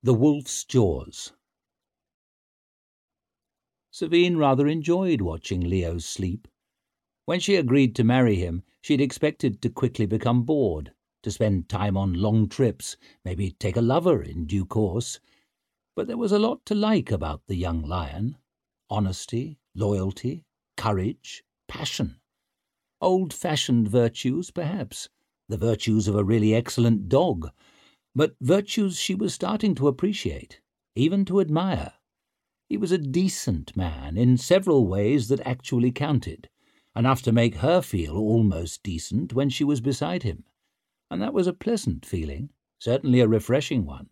The Wolf's Jaws. Savine rather enjoyed watching Leo sleep. When she agreed to marry him, she'd expected to quickly become bored, to spend time on long trips, maybe take a lover in due course. But there was a lot to like about the young lion. Honesty, loyalty, courage, passion. Old-fashioned virtues, perhaps, the virtues of a really excellent dog, but virtues she was starting to appreciate, even to admire. He was a decent man in several ways that actually counted, enough to make her feel almost decent when she was beside him, and that was a pleasant feeling, certainly a refreshing one.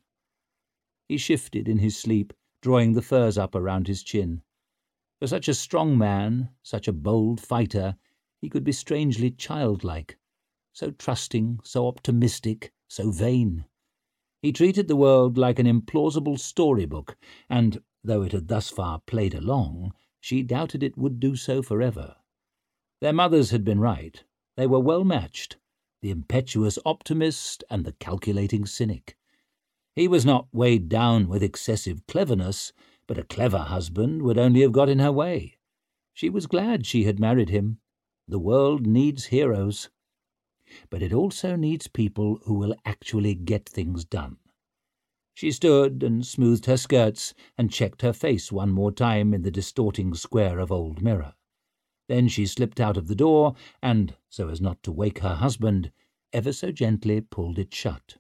He shifted in his sleep, drawing the furs up around his chin. For such a strong man, such a bold fighter, he could be strangely childlike, so trusting, so optimistic, so vain. He treated the world like an implausible storybook, and, though it had thus far played along, she doubted it would do so forever. Their mothers had been right. They were well matched, the impetuous optimist and the calculating cynic. He was not weighed down with excessive cleverness, but a clever husband would only have got in her way. She was glad she had married him. The world needs heroes. But it also needs people who will actually get things done. She stood and smoothed her skirts and checked her face one more time in the distorting square of old mirror. Then she slipped out of the door and, so as not to wake her husband, ever so gently pulled it shut.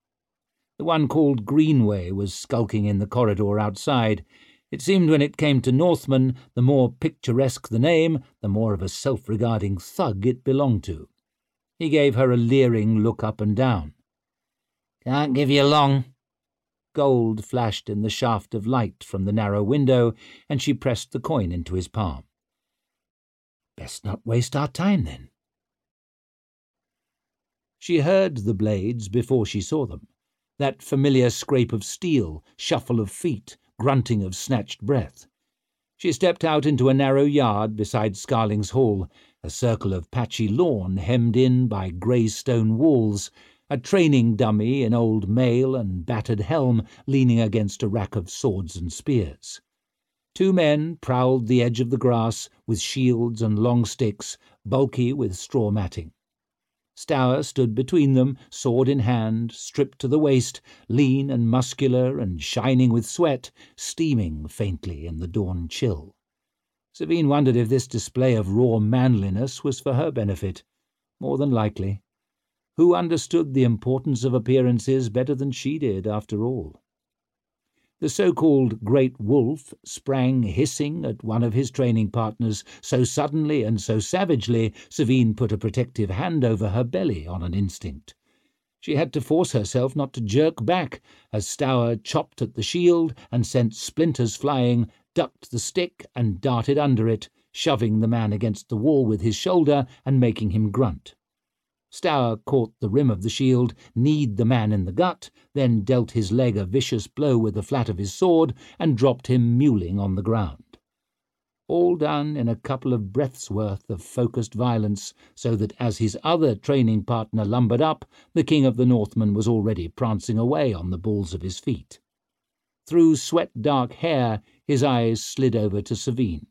The one called Greenway was skulking in the corridor outside. It seemed when it came to Northmen, the more picturesque the name, the more of a self-regarding thug it belonged to. He gave her a leering look up and down. "Can't give you long." Gold flashed in the shaft of light from the narrow window, and she pressed the coin into his palm. "Best not waste our time, then." She heard the blades before she saw them, that familiar scrape of steel, shuffle of feet, grunting of snatched breath. She stepped out into a narrow yard beside Scarling's Hall, a circle of patchy lawn hemmed in by grey stone walls, a training dummy in old mail and battered helm leaning against a rack of swords and spears. Two men prowled the edge of the grass with shields and long sticks, bulky with straw matting. Stour stood between them, sword in hand, stripped to the waist, lean and muscular and shining with sweat, steaming faintly in the dawn chill. Savine wondered if this display of raw manliness was for her benefit. More than likely. Who understood the importance of appearances better than she did, after all? The so-called Great Wolf sprang hissing at one of his training partners so suddenly and so savagely Savine put a protective hand over her belly on an instinct. She had to force herself not to jerk back as Stour chopped at the shield and sent splinters flying, ducked the stick and darted under it, shoving the man against the wall with his shoulder and making him grunt. Stour caught the rim of the shield, kneed the man in the gut, then dealt his leg a vicious blow with the flat of his sword and dropped him mewling on the ground. All done in a couple of breaths' worth of focused violence, so that as his other training partner lumbered up, the King of the Northmen was already prancing away on the balls of his feet. Through sweat-dark hair, his eyes slid over to Savine.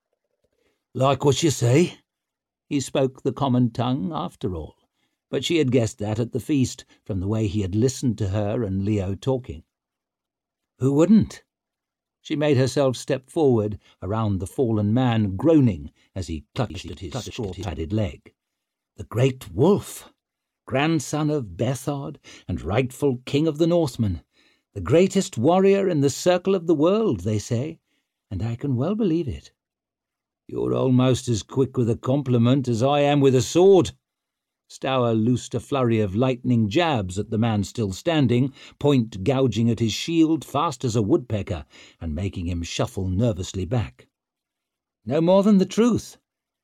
"Like what you say?" He spoke the common tongue, after all, but she had guessed that at the feast from the way he had listened to her and Leo talking. "Who wouldn't?" She made herself step forward around the fallen man, groaning as he clutched at his straw-padded leg. "The Great Wolf, grandson of Bethod and rightful King of the Northmen, the greatest warrior in the circle of the world, they say, and I can well believe it." "You're almost as quick with a compliment as I am with a sword." Stour loosed a flurry of lightning jabs at the man still standing, point gouging at his shield fast as a woodpecker, and making him shuffle nervously back. "No more than the truth."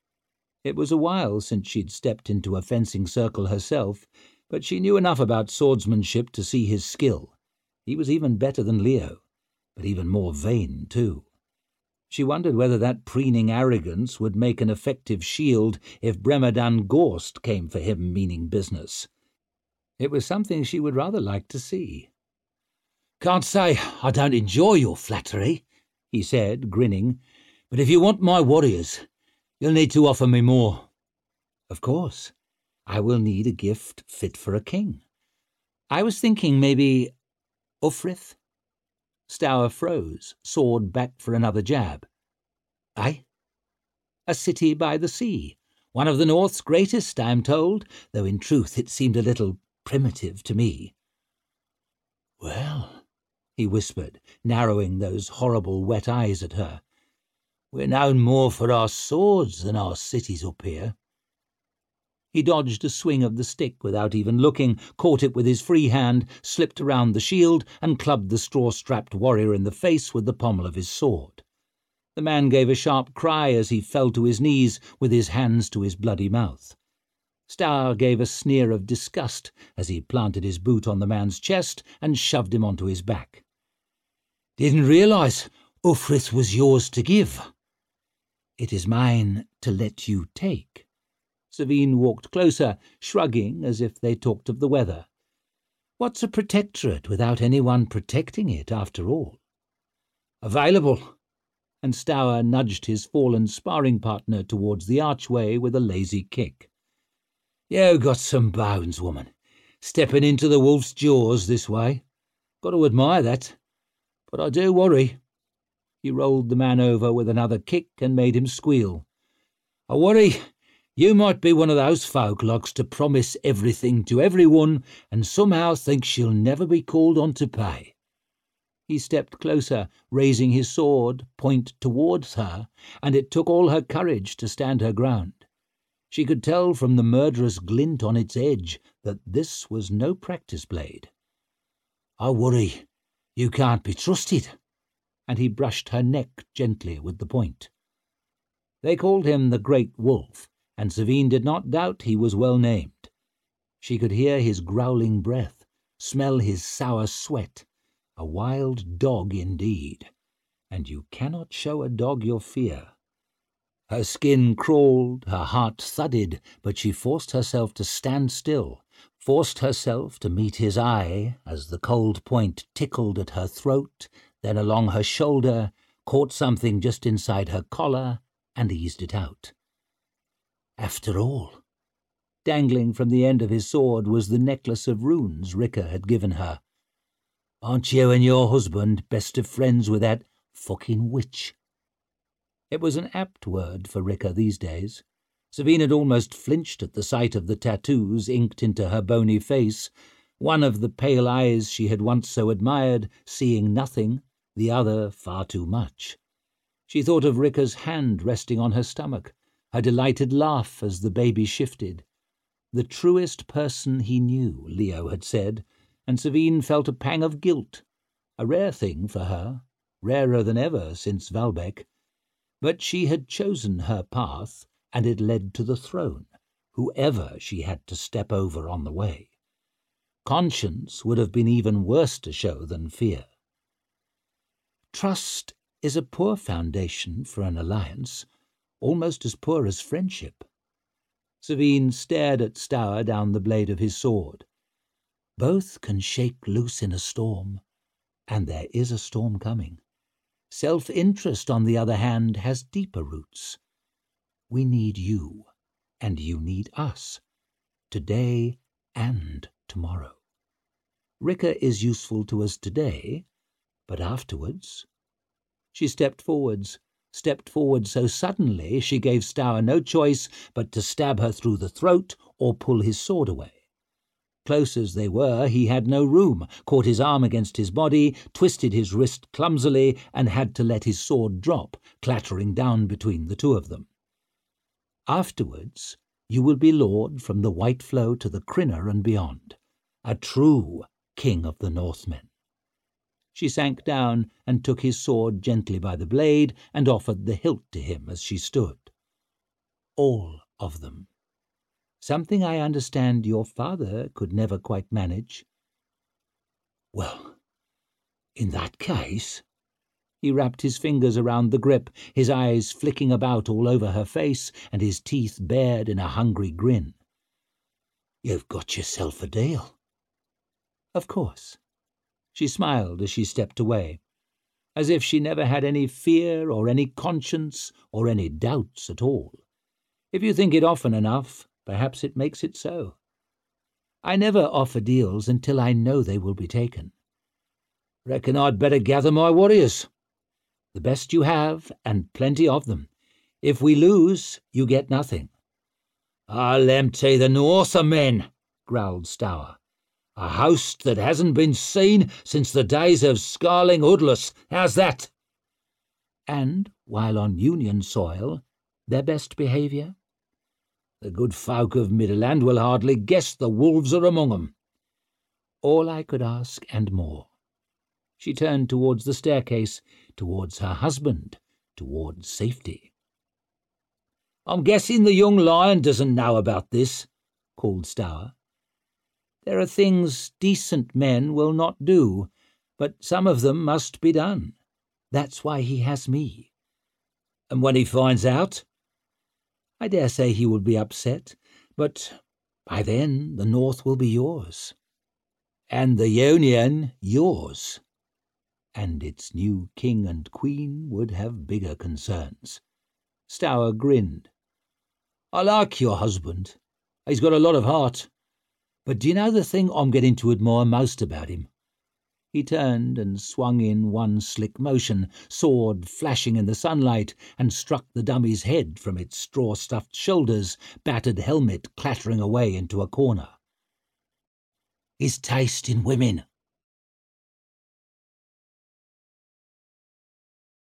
It was a while since she'd stepped into a fencing circle herself, but she knew enough about swordsmanship to see his skill. He was even better than Leo, but even more vain, too. She wondered whether that preening arrogance would make an effective shield if Bremerdan Gorst came for him meaning business. It was something she would rather like to see. "Can't say I don't enjoy your flattery," he said, grinning, "but if you want my warriors, you'll need to offer me more." "Of course, I will need a gift fit for a king. I was thinking maybe Ufrith." Stour froze, sword back for another jab. "Aye?" "A city by the sea, one of the North's greatest, I am told, though in truth it seemed a little primitive to me." "Well," he whispered, narrowing those horrible wet eyes at her, "we're known more for our swords than our cities up here." He dodged a swing of the stick without even looking, caught it with his free hand, slipped around the shield, and clubbed the straw-strapped warrior in the face with the pommel of his sword. The man gave a sharp cry as he fell to his knees with his hands to his bloody mouth. Stour gave a sneer of disgust as he planted his boot on the man's chest and shoved him onto his back. "Didn't realize Ufrith was yours to give." "It is mine to let you take." Savine walked closer, shrugging as if they talked of the weather. "What's a protectorate without anyone protecting it, after all?" "Available," and Stour nudged his fallen sparring partner towards the archway with a lazy kick. "You got some bones, woman, stepping into the wolf's jaws this way. Got to admire that. But I do worry." He rolled the man over with another kick and made him squeal. "I worry you might be one of those folk likes to promise everything to everyone and somehow think she'll never be called on to pay." He stepped closer, raising his sword, point towards her, and it took all her courage to stand her ground. She could tell from the murderous glint on its edge that this was no practice blade. "I worry you can't be trusted," and he brushed her neck gently with the point. They called him the Great Wolf, and Savine did not doubt he was well named. She could hear his growling breath, smell his sour sweat. A wild dog indeed, and you cannot show a dog your fear. Her skin crawled, her heart thudded, but she forced herself to stand still, forced herself to meet his eye as the cold point tickled at her throat, then along her shoulder, caught something just inside her collar, and eased it out. After all, dangling from the end of his sword was the necklace of runes Rikke had given her. "Aren't you and your husband best of friends with that fucking witch?" It was an apt word for Rikke these days. Savine had almost flinched at the sight of the tattoos inked into her bony face, one of the pale eyes she had once so admired, seeing nothing, the other far too much. She thought of Rikke's hand resting on her stomach, her delighted laugh as the baby shifted. The truest person he knew, Leo had said, and Savine felt a pang of guilt, a rare thing for her, rarer than ever since Valbec. But she had chosen her path, and it led to the throne, whoever she had to step over on the way. Conscience would have been even worse to show than fear. Trust is a poor foundation for an alliance, almost as poor as friendship. Savine stared at Stour down the blade of his sword. Both can shake loose in a storm, and there is a storm coming. Self-interest, on the other hand, has deeper roots. We need you, and you need us, today and tomorrow. Rikke is useful to us today, but afterwards. She stepped forward so suddenly she gave Stour no choice but to stab her through the throat or pull his sword away. Close as they were, he had no room, caught his arm against his body, twisted his wrist clumsily, and had to let his sword drop, clattering down between the two of them. Afterwards, you will be lord from the White Flow to the Crinner and beyond, a true king of the Northmen. She sank down and took his sword gently by the blade and offered the hilt to him as she stood. All of them. Something I understand your father could never quite manage. Well, in that case, he wrapped his fingers around the grip, his eyes flicking about all over her face and his teeth bared in a hungry grin. You've got yourself a deal. Of course. She smiled as she stepped away, as if she never had any fear or any conscience or any doubts at all. If you think it often enough, perhaps it makes it so. I never offer deals until I know they will be taken. Reckon I'd better gather my warriors. The best you have, and plenty of them. If we lose, you get nothing. I'll empty the North of men, growled Stour. A host that hasn't been seen since the days of Scarling Udless. How's that? And, while on Union soil, their best behaviour? The good folk of Midland will hardly guess the wolves are among 'em. All I could ask and more. She turned towards the staircase, towards her husband, towards safety. I'm guessing the young lion doesn't know about this, called Stour. There are things decent men will not do, but some of them must be done. That's why he has me. And when he finds out? I dare say he will be upset, but by then the North will be yours. And the Union yours. And its new king and queen would have bigger concerns. Stour grinned. I like your husband. He's got a lot of heart. But do you know the thing I'm getting to admire most about him? He turned and swung in one slick motion, sword flashing in the sunlight, and struck the dummy's head from its straw-stuffed shoulders, battered helmet clattering away into a corner. His taste in women.